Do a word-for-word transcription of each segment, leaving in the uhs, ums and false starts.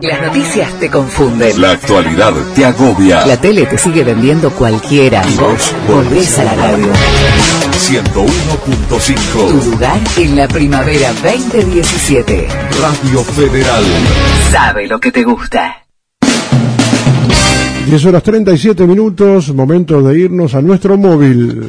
Las noticias te confunden. La actualidad te agobia. La tele te sigue vendiendo cualquiera. Y vos volvés a la radio. ciento uno punto cinco. Tu lugar en la primavera veinte diecisiete. Radio Federal. Sabe lo que te gusta. diez horas treinta y siete minutos, momento de irnos a nuestro móvil.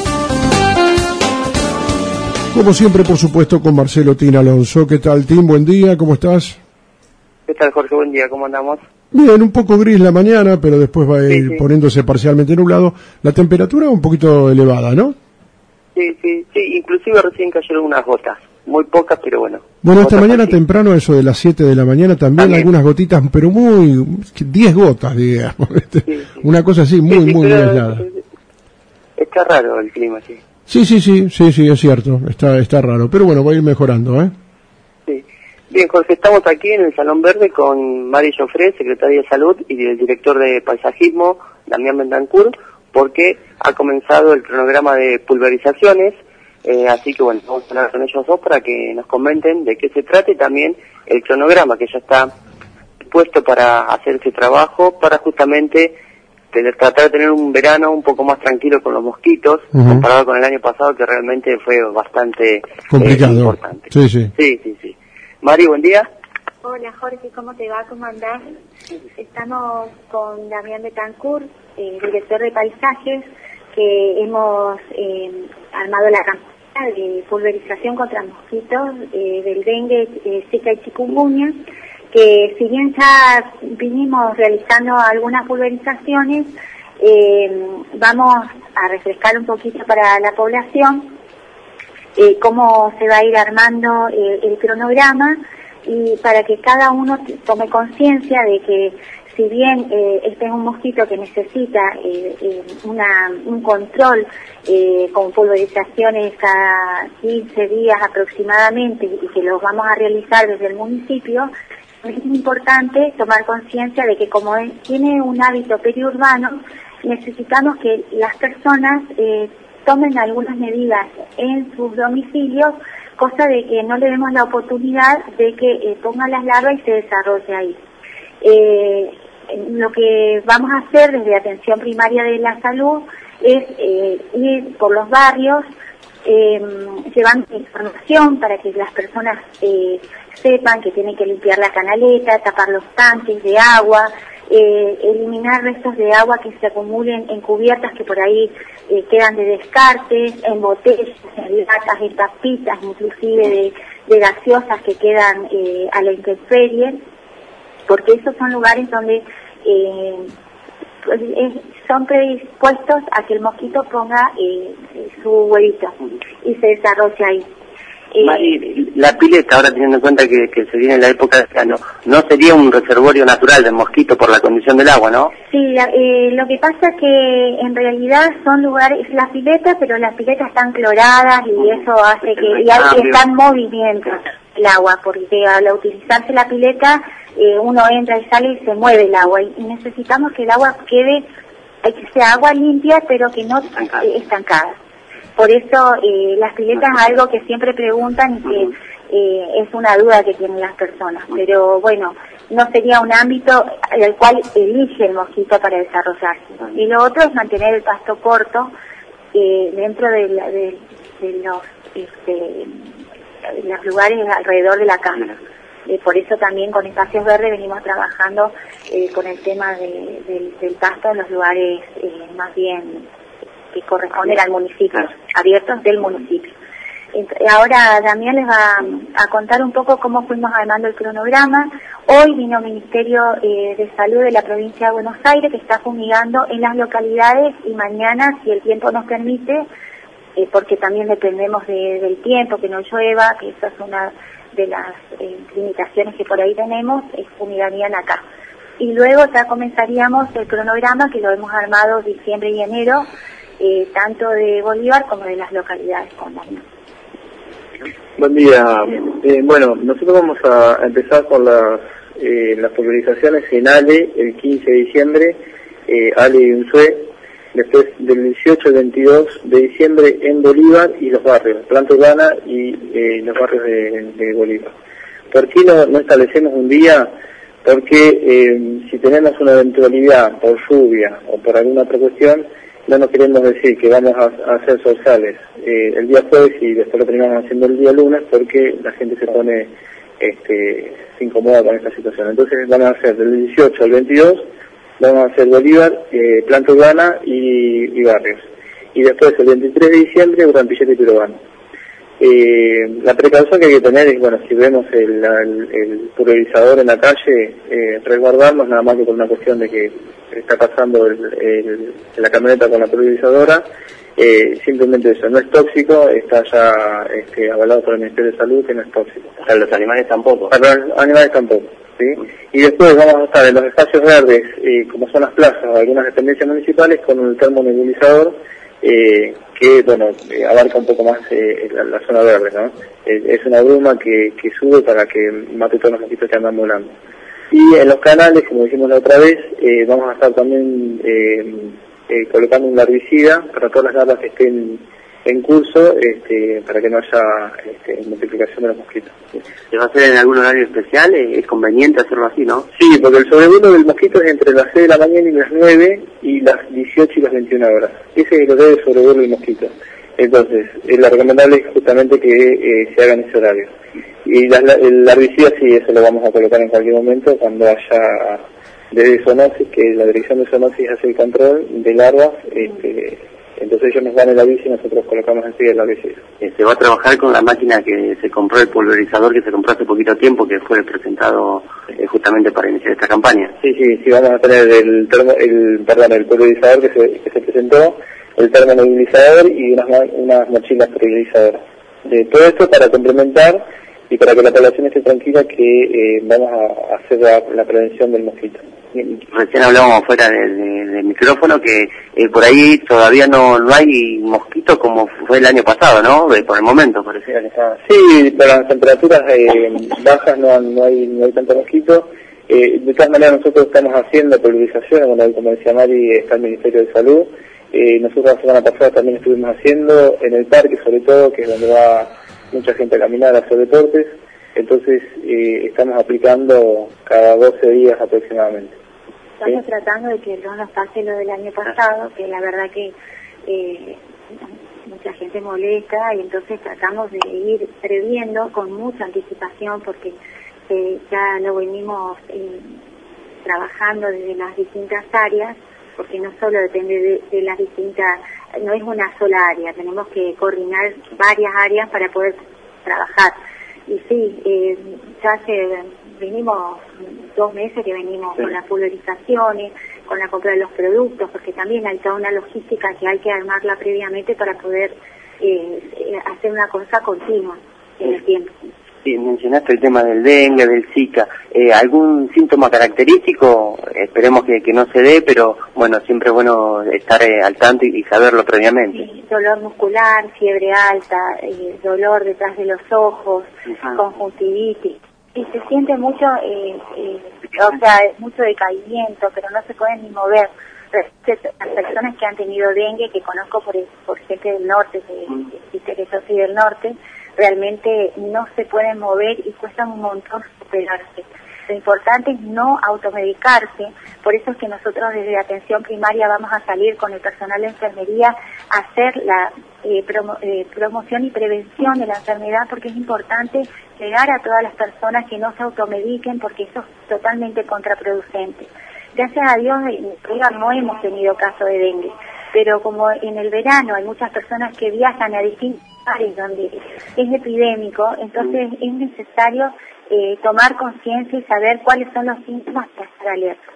Como siempre, por supuesto, con Marcelo Tin Alonso. ¿Qué tal, Tim? Buen día, ¿cómo estás? ¿Qué tal, Jorge? Buen día, ¿cómo andamos? Bien, un poco gris la mañana, pero después va a ir sí, sí. poniéndose parcialmente nublado. La temperatura un poquito elevada, ¿no? Sí, sí, sí, inclusive recién cayeron unas gotas, muy pocas, pero bueno. Bueno, esta mañana así. temprano, eso de las siete de la mañana, también, también. algunas gotitas, pero muy, diez gotas, digamos. Sí, sí. Una cosa así, muy, sí, sí, muy, muy aislada. Está raro el clima, sí. Sí, sí, sí, sí, sí, es cierto, está, está raro, pero bueno, va a ir mejorando, ¿eh? Sí. Bien, Jorge, estamos aquí en el Salón Verde con Mari Joffre, secretaria de Salud, y el director de Paisajismo, Damián Bentancur, porque ha comenzado el cronograma de pulverizaciones, eh, así que bueno, vamos a hablar con ellos dos para que nos comenten de qué se trata y también el cronograma que ya está puesto para hacer ese trabajo, para justamente tener, tratar de tener un verano un poco más tranquilo con los mosquitos, uh-huh. comparado con el año pasado, que realmente fue bastante complicado. Eh, importante. Sí, sí. Sí, sí, sí. Mari, buen día. Hola Jorge, ¿cómo te va? ¿Cómo andás? Estamos con Damián Bentancur, eh, director de Paisajes, que hemos eh, armado la campaña de pulverización contra mosquitos eh, del dengue, eh, zika y chikungunya, que si bien ya vinimos realizando algunas pulverizaciones, eh, vamos a refrescar un poquito para la población eh, cómo se va a ir armando eh, el cronograma, y para que cada uno tome conciencia de que si bien eh, este es un mosquito que necesita eh, eh, una, un control eh, con pulverizaciones cada quince días aproximadamente, y que los vamos a realizar desde el municipio, es importante tomar conciencia de que como es, tiene un hábito periurbano, necesitamos que las personas eh, tomen algunas medidas en sus domicilios, cosa de que no le demos la oportunidad de que eh, pongan las larvas y se desarrolle ahí. Eh, lo que vamos a hacer desde Atención Primaria de la Salud es eh, ir por los barrios, eh, llevando información para que las personas eh, sepan que tienen que limpiar la canaleta, tapar los tanques de agua, eh, eliminar restos de agua que se acumulen en cubiertas que por ahí eh, quedan de descartes, en botellas, en latas, en tapitas, inclusive de, de gaseosas que quedan eh, a la intemperie, porque esos son lugares donde eh, pues, eh, son predispuestos a que el mosquito ponga eh, su huevito y se desarrolle ahí. Eh, Mari, la pileta, ahora teniendo en cuenta que, que se viene la época de verano, ¿no sería un reservorio natural del mosquito por la condición del agua, no? Sí, eh, lo que pasa es que en realidad son lugares, las piletas, pero las piletas están cloradas y eso hace que, y hay, está en movimiento el agua, porque al utilizarse la pileta, eh, uno entra y sale y se mueve el agua, y, y necesitamos que el agua quede, que sea agua limpia, pero que no estancada. Eh, estancada. Por eso eh, las piletas es algo que siempre preguntan y que eh, es una duda que tienen las personas. Pero bueno, no sería un ámbito al cual elige el mosquito para desarrollarse. Y lo otro es mantener el pasto corto eh, dentro de, la, de, de los, este, los lugares alrededor de la cámara. Eh, por eso también con Espacios Verdes venimos trabajando eh, con el tema de, de, del pasto en los lugares eh, más bien que corresponden al municipio, abiertos del municipio. Ahora Damián les va a contar un poco cómo fuimos armando el cronograma. Hoy vino el Ministerio eh, de Salud de la provincia de Buenos Aires, que está fumigando en las localidades, y mañana, si el tiempo nos permite, eh, porque también dependemos de, del tiempo, que no llueva, que esa es una de las eh, limitaciones que por ahí tenemos, eh, fumigarían acá. Y luego ya comenzaríamos el cronograma, que lo hemos armado diciembre y enero, Eh, tanto de Bolívar como de las localidades condadas. Buen día. Eh, bueno, nosotros vamos a empezar con las, eh, las pulverizaciones en Ale el quince de diciembre, eh, Ale y Unzué, después del dieciocho al veintidós de diciembre en Bolívar y los barrios, Planta Urbana y eh, los barrios de, de Bolívar. ¿Por qué no, no establecemos un día porque eh, si tenemos una eventualidad por lluvia o por alguna otra cuestión, no nos queremos decir que vamos a, a hacer sorsales eh, el día jueves y después lo terminamos haciendo el día lunes, porque la gente se pone, este, se incomoda con esta situación. Entonces vamos a hacer del dieciocho al veintidós, vamos a hacer Bolívar, eh, Planta Urbana y, y Barrios. Y después el veintitrés de diciembre, Urampilleta y Pirobano. Eh, la precaución que hay que tener es, bueno, si vemos el, el, el pulverizador en la calle, eh, resguardarnos, nada más que por una cuestión de que está pasando el, el, la camioneta con la pulverizadora. Eh, simplemente eso, no es tóxico, está ya este, avalado por el Ministerio de Salud que no es tóxico. Para los animales tampoco. Para los animales tampoco, ¿sí? Y después vamos a estar en los espacios verdes, eh, como son las plazas o algunas dependencias municipales, con un termonebulizador, eh, que, bueno, eh, abarca un poco más eh, la, la zona verde, ¿no? Eh, es una bruma que, que sube para que mate todos los mosquitos que andan volando. Y en los canales, como dijimos la otra vez, eh, vamos a estar también eh, eh, colocando un larvicida para todas las larvas que estén en curso, este, para que no haya este, multiplicación de los mosquitos. ¿Se va a hacer en algún horario especial? ¿Es conveniente hacerlo así, no? Sí, porque el sobrevuelo del mosquito es entre las seis de la mañana y las nueve y las dieciocho y las veintiuna horas. Ese es el horario de sobrevuelo del mosquito. Entonces, eh, lo recomendable es justamente que eh, se haga en ese horario. Y la, el herbicida sí, eso lo vamos a colocar en cualquier momento cuando haya desde zoonosis, que la dirección de zoonosis hace el control de larvas, este, entonces ellos nos dan el aviso y nosotros colocamos enseguida el herbicida. Se va a trabajar con la máquina que se compró, el pulverizador que se compró hace poquito tiempo, que fue presentado eh, justamente para iniciar esta campaña. Sí, sí, sí, vamos a tener el, termo, el, perdón, el pulverizador que se, que se presentó, el termomovilizador y unas, unas mochilas pulverizadoras. De todo esto para complementar y para que la población esté tranquila que eh, vamos a hacer la, la prevención del mosquito. Recién hablábamos fuera del de, de micrófono que eh, por ahí todavía no, no hay mosquitos como fue el año pasado, ¿no? Eh, por el momento parecía que estaba... Sí, por las temperaturas eh, bajas no, no hay no hay tanto mosquito. Eh, de todas maneras nosotros estamos haciendo pulverizaciones, bueno, como decía Mari, está el Ministerio de Salud. Eh, nosotros la semana pasada también estuvimos haciendo en el parque, sobre todo, que es donde va mucha gente a caminar, a hacer deportes. Entonces eh, estamos aplicando cada doce días aproximadamente. Estamos ¿Sí? tratando de que no nos pase lo del año pasado, que la verdad que eh, mucha gente molesta, y entonces tratamos de ir previendo con mucha anticipación, porque eh, ya lo venimos eh, trabajando desde las distintas áreas, porque no solo depende de, de las distintas, no es una sola área, tenemos que coordinar varias áreas para poder trabajar. Y sí, eh, ya hace, venimos dos meses que venimos sí. con las pulverizaciones, con la compra de los productos, porque también hay toda una logística que hay que armarla previamente para poder eh, hacer una cosa continua en el tiempo. Sí, mencionaste el tema del dengue, del Zika. Eh, ¿Algún síntoma característico? Esperemos que, que no se dé, pero bueno, siempre es bueno estar eh, al tanto y, y saberlo previamente. Sí, dolor muscular, fiebre alta, eh, dolor detrás de los ojos, uh-huh. conjuntivitis. Y se siente mucho, eh, eh, o sea, mucho decaimiento, pero no se pueden ni mover. Las personas que han tenido dengue, que conozco por, por gente del norte, que, que, que yo soy del norte, realmente no se pueden mover y cuesta un montón superarse. Lo importante es no automedicarse, por eso es que nosotros desde la atención primaria vamos a salir con el personal de enfermería a hacer la eh, promo, eh, promoción y prevención de la enfermedad, porque es importante llegar a todas las personas que no se automediquen, porque eso es totalmente contraproducente. Gracias a Dios no hemos tenido caso de dengue, pero como en el verano hay muchas personas que viajan a distintos lugares donde es epidémico, entonces es necesario eh, tomar conciencia y saber cuáles son los síntomas para estar alerta.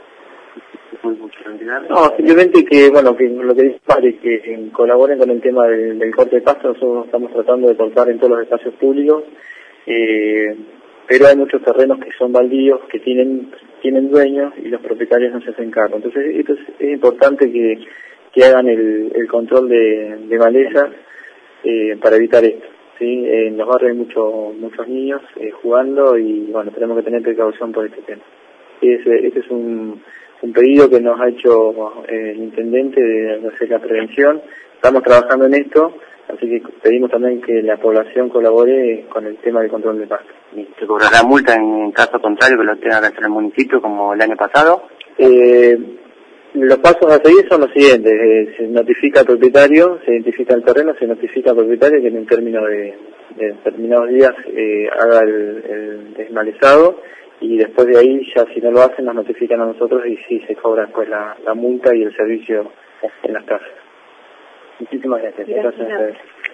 No, simplemente que, bueno, que lo que dice Padre, que eh, colaboren con el tema del, del corte de pasto. Nosotros estamos tratando de cortar en todos los espacios públicos, eh, pero hay muchos terrenos que son baldíos, que tienen tienen dueños y los propietarios no se hacen cargo. Entonces esto es, es importante que, que hagan el, el control de, de malezas eh, para evitar esto. ¿Sí? En los barrios hay mucho, muchos niños eh, jugando y bueno, tenemos que tener precaución por este tema. Este, este es un, un pedido que nos ha hecho eh, el intendente de hacer la prevención. Estamos trabajando en esto, Así que pedimos también que la población colabore con el tema del control de pasto. ¿Se cobrará multa en caso contrario que lo tenga que hacer el municipio como el año pasado? Eh, los pasos a seguir son los siguientes. Eh, se notifica al propietario, se identifica el terreno, se notifica al propietario que en un término de, de determinados días eh, haga el, el desmalezado, y después de ahí ya si no lo hacen nos notifican a nosotros y sí se cobra pues la, la multa y el servicio en las casas. Muchísimas gracias. Gracias a ustedes.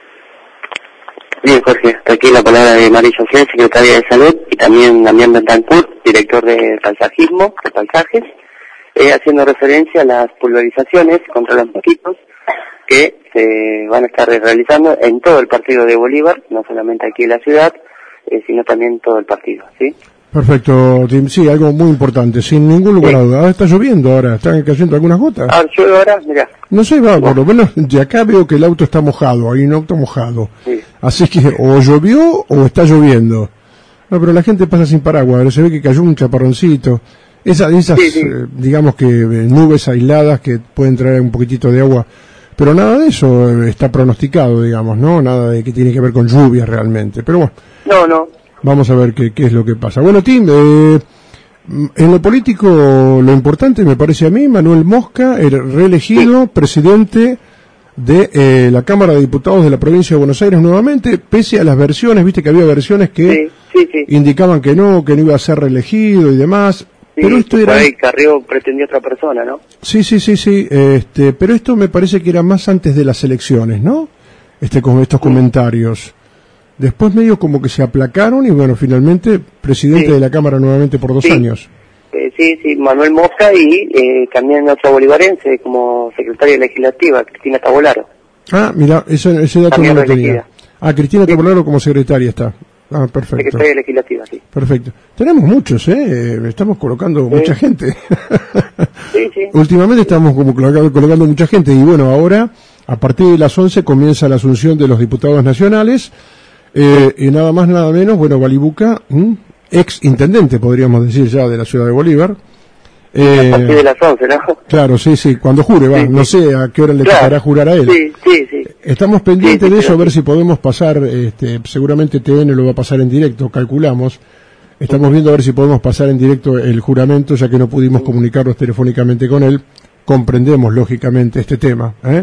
Bien, Jorge, aquí la palabra de María José, secretaria de Salud, y también Damián Betancourt, director de paisajismo, de paisajes, eh, haciendo referencia a las pulverizaciones contra los mosquitos que se van a estar realizando en todo el partido de Bolívar, no solamente aquí en la ciudad, eh, sino también en todo el partido, ¿sí? Perfecto, Tim. Sí, algo muy importante, sin ningún lugar a duda. Ahora está lloviendo, ahora están cayendo algunas gotas. Ah, llueve ahora, mirá. No sé, va, por lo menos de acá veo que el auto está mojado, hay un auto mojado. Sí. Así que o llovió o está lloviendo. No, pero la gente pasa sin paraguas, se ve que cayó un chaparroncito. Esa, esas, sí, sí. Eh, digamos que eh, nubes aisladas que pueden traer un poquitito de agua. Pero nada de eso eh, está pronosticado, digamos, ¿no? Nada de que tiene que ver con lluvia realmente. Pero bueno. No, no. Vamos a ver qué, qué es lo que pasa. Bueno, Tim, eh, en lo político lo importante me parece a mí, Manuel Mosca, el reelegido sí. presidente de eh, la Cámara de Diputados de la Provincia de Buenos Aires nuevamente, pese a las versiones, viste que había versiones que sí, sí, sí. indicaban que no, que no iba a ser reelegido y demás. Sí, pero esto era... ahí Carrió pretendió otra persona, ¿no? Sí, sí, sí, sí, este, pero esto me parece que era más antes de las elecciones, ¿no? Este, con estos sí. comentarios. Después medio como que se aplacaron y bueno, finalmente presidente sí. de la Cámara nuevamente por dos sí. años. Eh, sí, sí, Manuel Mosca y eh, también otro bolivarense como secretaria legislativa, Cristina Tabolaro. Ah, mira, ese, ese dato también no lo reelegida. tenía. Ah, Cristina sí. Tabolaro como secretaria está. Ah, perfecto. Secretaria legislativa, sí. Perfecto. Tenemos muchos, ¿eh? Estamos colocando sí. mucha gente. sí, sí. Últimamente estamos como colocando, colocando mucha gente y bueno, ahora a partir de las once comienza la asunción de los diputados nacionales. Eh, y nada más, nada menos, bueno, Balibuca, ¿m? ex intendente, podríamos decir ya, de la ciudad de Bolívar. Eh, a partir de las once, ¿no? Claro, sí, sí, cuando jure, va, sí, no sí. sé a qué hora le claro. tocará jurar a él. Sí, sí, sí. Estamos pendientes sí, sí, de eso, a ver si podemos pasar, este, seguramente T N lo va a pasar en directo, calculamos. Estamos viendo a ver si podemos pasar en directo el juramento, ya que no pudimos comunicarnos telefónicamente con él. Comprendemos, lógicamente, este tema, ¿eh?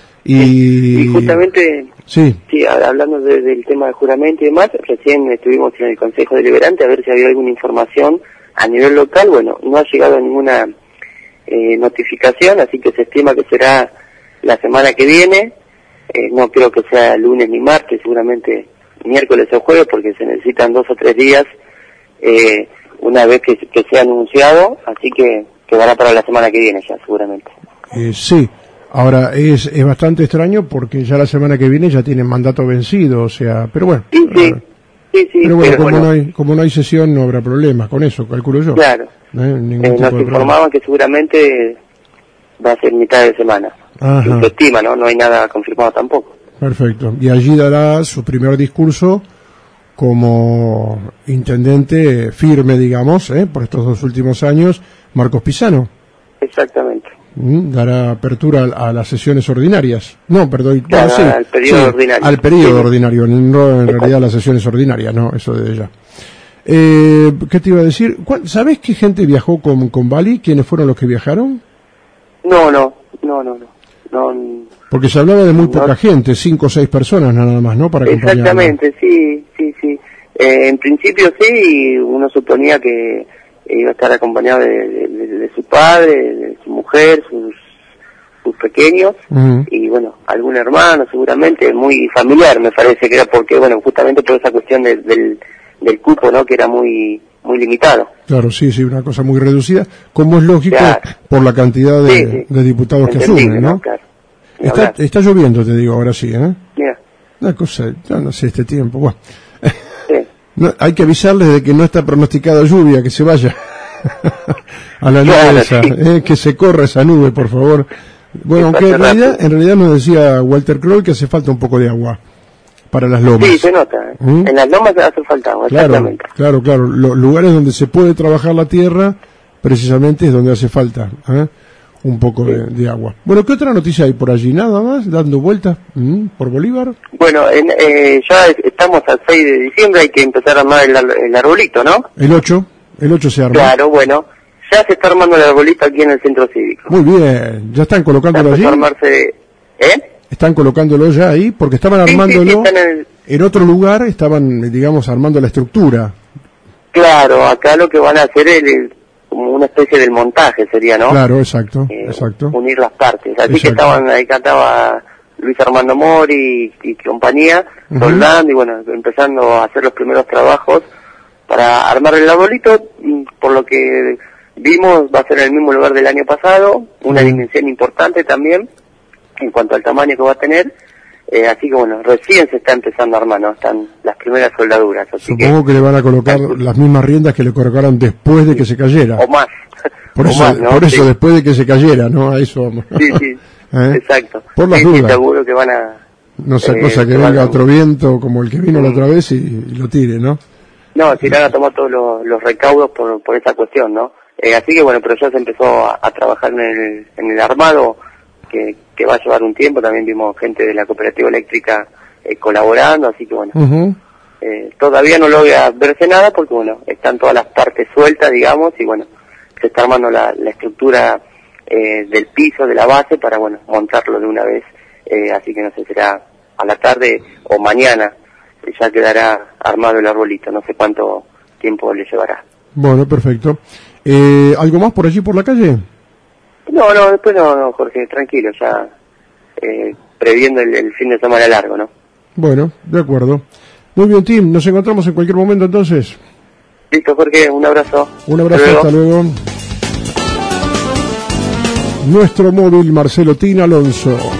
Y, y justamente, sí, sí hablando de, del tema del juramento y demás, recién estuvimos en el Consejo Deliberante a ver si había alguna información a nivel local. Bueno, no ha llegado ninguna eh, notificación, así que se estima que será la semana que viene. Eh, no creo que sea lunes ni martes, seguramente miércoles o jueves, porque se necesitan dos o tres días eh, una vez que, que sea anunciado, así que quedará para la semana que viene ya, seguramente. Eh, sí. Ahora, es, es bastante extraño porque ya la semana que viene ya tienen mandato vencido, o sea, pero bueno. Sí, sí, sí, sí. Pero bueno, pero como, bueno. No hay, como no hay sesión no habrá problemas con eso, calculo yo. Claro. ¿Eh? Ningún Eh, tipo nos de informaban problema. que seguramente va a ser mitad de semana. Ajá. Se estima, ¿no? No hay nada confirmado tampoco. Perfecto. Y allí dará su primer discurso como intendente firme, digamos, ¿eh? por estos dos últimos años, Marcos Pisano. Exactamente. Dará apertura a las sesiones ordinarias. No, perdón, Claro, no, sí, al periodo sí, ordinario. Al periodo Sí. ordinario, no en realidad las sesiones ordinarias, no, eso de ya. Eh, ¿Qué te iba a decir? ¿Cuál- ¿Sabés qué gente viajó con, con Bali? ¿Quiénes fueron los que viajaron? No, no, no, no, no. no Porque se hablaba de muy No. poca gente, cinco o seis personas nada más, ¿no? Para acompañarlo. Exactamente, sí, sí, sí. Eh, en principio sí, y uno suponía que iba a estar acompañado de, de, de- de su padre, de su mujer, sus, sus pequeños, Ujú. y bueno, algún hermano seguramente, muy familiar me parece que era, porque bueno, justamente por esa cuestión de- del, del cupo, ¿no? Que era muy muy limitado. Claro, sí, sí, una cosa muy reducida, como es lógico Claro. por la cantidad de, Sí, sí. de diputados que Entendible, asumen, ¿no? Claro. Ni Está, hablar. está lloviendo, te digo, ahora sí, ¿eh? Mira, Una cosa, ya no sé, este tiempo, bueno. sí. No, hay que avisarles de que no está pronosticada lluvia, que se vaya a la nube Claro, esa, sí. eh, que se corra esa nube, por favor. Bueno, Que aunque en pase realidad, rápido. en realidad nos decía Walter Kroll que hace falta un poco de agua para las lomas. Sí, se nota. ¿eh? ¿Mm? En las lomas hace falta, Claro, exactamente. claro, claro. Los lugares donde se puede trabajar la tierra, precisamente es donde hace falta. ¿eh? un poco de, de agua. Bueno, ¿qué otra noticia hay por allí? Nada más, dando vueltas ¿m? por Bolívar. Bueno, en, eh, ya estamos al seis de diciembre, hay que empezar a armar el, el arbolito, ¿no? El ocho, el ocho se arma. Claro, bueno, ya se está armando el arbolito aquí en el centro cívico. Muy bien, ¿ya están colocándolo allí? A armarse, ¿eh? ¿Están colocándolo ya ahí? Porque estaban Sí, armándolo sí, sí, están en, el... en otro lugar, estaban, digamos, armando la estructura. Claro, acá lo que van a hacer es el, como una especie del montaje sería, ¿no? Claro, exacto, Eh, exacto. unir las partes. Así Exacto. que estaban, ahí estaba Luis Armando Mori y, y compañía, Ujú. soldando y bueno, empezando a hacer los primeros trabajos para armar el arbolito. Mm, Por lo que vimos, va a ser en el mismo lugar del año pasado, una Ujú. dimensión importante también en cuanto al tamaño que va a tener. Eh, así que bueno, recién se está empezando a armar, ¿no? Están las primeras soldaduras. Así Supongo que le van a colocar las mismas riendas que le colocaron después de que se cayera. o más. Por o eso, más, ¿no? por eso Sí. después de que se cayera, ¿no? A eso vamos. Sí, sí, ¿Eh? exacto. Por las Sí, sí, dudas. seguro que van a... No sea eh, cosa que van venga a- otro viento como el que vino la Mm. otra vez y, y lo tire, ¿no? No, si van a tomar todos los, los recaudos por, por esa cuestión, ¿no? Eh, así que bueno, pero ya se empezó a, a trabajar en el, en el armado, que, que va a llevar un tiempo. También vimos gente de la cooperativa eléctrica eh, colaborando, así que bueno, Ujú. eh, todavía no logra verse nada porque bueno, están todas las partes sueltas, digamos, y bueno, se está armando la, la estructura eh, del piso, de la base, para bueno, montarlo de una vez. Eh, así que no sé, será a la tarde o mañana, eh, ya quedará armado el arbolito. No sé cuánto tiempo le llevará. Bueno, perfecto. Eh, ¿Algo más por allí por la calle? No, no, después no, no, Jorge, tranquilo, ya eh, previendo el, el fin de semana largo, ¿no? Bueno, de acuerdo. Muy bien, Tim, nos encontramos en cualquier momento entonces. Listo, Jorge, un abrazo. Un abrazo, hasta luego. Nuestro móvil Marcelo Tin Alonso.